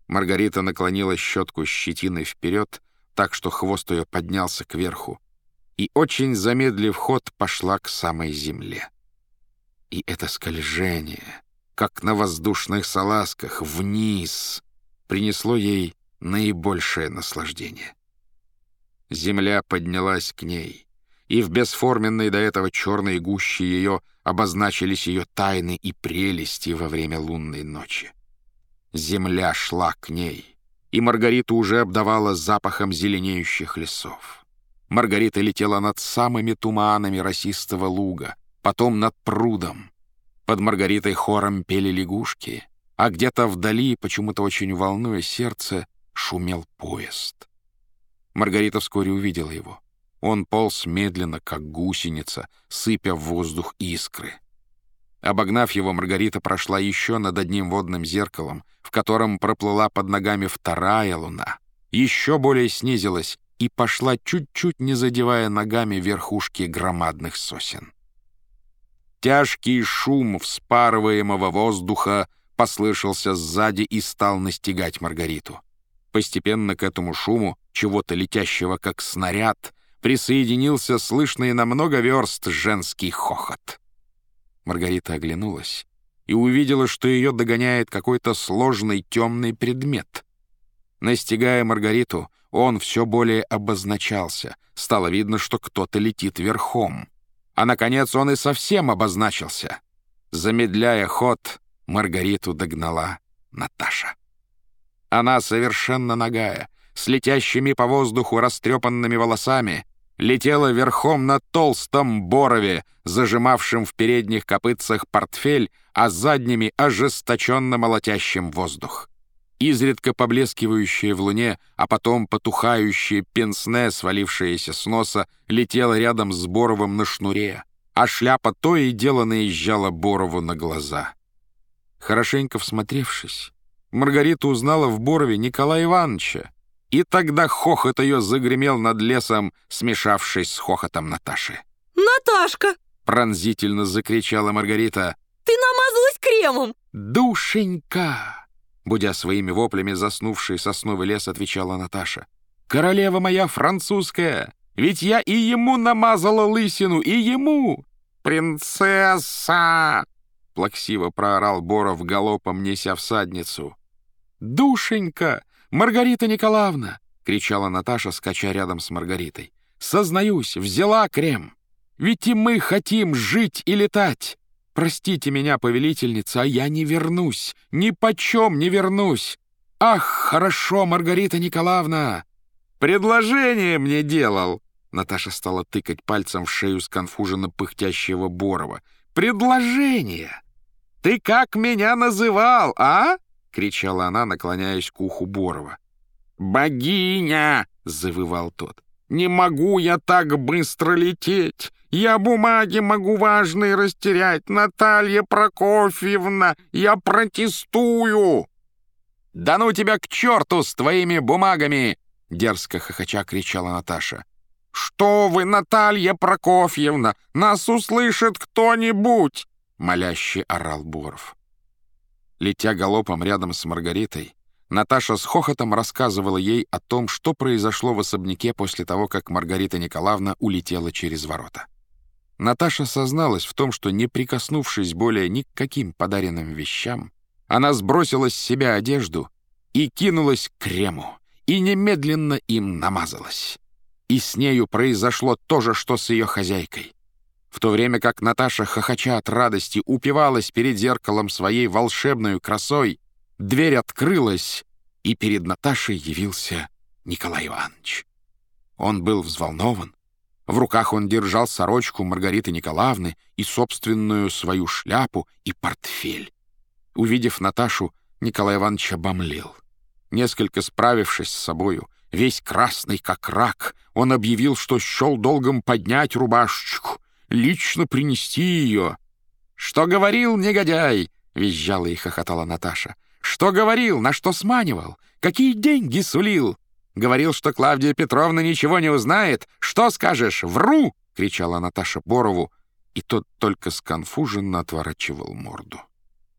Маргарита наклонила щетку щетиной вперед, так что хвост ее поднялся кверху, и, очень замедлив ход, пошла к самой земле. И это скольжение, как на воздушных салазках, вниз, принесло ей наибольшее наслаждение. Земля поднялась к ней, и в бесформенной до этого черной гуще ее обозначились ее тайны и прелести во время лунной ночи. Земля шла к ней, и Маргариту уже обдавала запахом зеленеющих лесов. Маргарита летела над самыми туманами росистого луга, потом над прудом. Под Маргаритой хором пели лягушки, а где-то вдали, почему-то очень волнуя сердце, шумел поезд. Маргарита вскоре увидела его. Он полз медленно, как гусеница, сыпя в воздух искры. Обогнав его, Маргарита прошла еще над одним водным зеркалом, в котором проплыла под ногами вторая луна, еще более снизилась и пошла, чуть-чуть не задевая ногами верхушки громадных сосен. Тяжкий шум вспарываемого воздуха послышался сзади и стал настигать Маргариту. Постепенно к этому шуму, чего-то летящего как снаряд, присоединился слышный на много верст женский хохот. Маргарита оглянулась и увидела, что ее догоняет какой-то сложный темный предмет. Настигая Маргариту, он все более обозначался. Стало видно, что кто-то летит верхом. А, наконец, он и совсем обозначился. Замедляя ход, Маргариту догнала Наташа. Она совершенно нагая, с летящими по воздуху растрепанными волосами, летела верхом на толстом борове, зажимавшем в передних копытцах портфель, а задними ожесточенно молотящим воздух. Изредка поблескивающее в луне, а потом потухающее пенсне, свалившееся с носа, летело рядом с Боровым на шнуре, а шляпа то и дело наезжала Борову на глаза. Хорошенько всмотревшись, Маргарита узнала в Борове Николая Ивановича, и тогда хохот ее загремел над лесом, смешавшись с хохотом Наташи. «Наташка!» — пронзительно закричала Маргарита. «Ты намазалась кремом!» «Душенька!» — будя своими воплями заснувший сосновый лес, отвечала Наташа. «Королева моя французская! Ведь я и ему намазала лысину, и ему!» «Принцесса!» — плаксиво проорал Боров, галопом неся всадницу. «Душенька! Маргарита Николаевна!» — кричала Наташа, скача рядом с Маргаритой. «Сознаюсь, взяла крем! Ведь и мы хотим жить и летать! Простите меня, повелительница, а я не вернусь, ни почем не вернусь! Ах, хорошо, Маргарита Николаевна!» «Предложение мне делал!» Наташа стала тыкать пальцем в шею сконфуженно пыхтящего Борова. «Предложение! Ты как меня называл, а?» — кричала она, наклоняясь к уху Борова. «Богиня!» — завывал тот. «Не могу я так быстро лететь! Я бумаги могу важные растерять! Наталья Прокофьевна, я протестую!» «Да ну тебя к черту с твоими бумагами!» — дерзко хохоча кричала Наташа. «Что вы, Наталья Прокофьевна, нас услышит кто-нибудь!» — моляще орал Боров. Летя галопом рядом с Маргаритой, Наташа с хохотом рассказывала ей о том, что произошло в особняке после того, как Маргарита Николаевна улетела через ворота. Наташа созналась в том, что, не прикоснувшись более ни к каким подаренным вещам, она сбросила с себя одежду и кинулась к крему, и немедленно им намазалась. И с нею произошло то же, что с ее хозяйкой. В то время как Наташа, хохоча от радости, упивалась перед зеркалом своей волшебной красой, дверь открылась, и перед Наташей явился Николай Иванович. Он был взволнован. В руках он держал сорочку Маргариты Николаевны и собственную свою шляпу и портфель. Увидев Наташу, Николай Иванович обомлел. Несколько справившись с собою, весь красный как рак, он объявил, что счел долгом поднять рубашечку, лично принести ее. «Что говорил, негодяй?» — визжала и хохотала Наташа. «Что говорил? На что сманивал? Какие деньги сулил? Говорил, что Клавдия Петровна ничего не узнает. Что скажешь? Вру!» — кричала Наташа Борову, и тот только сконфуженно отворачивал морду.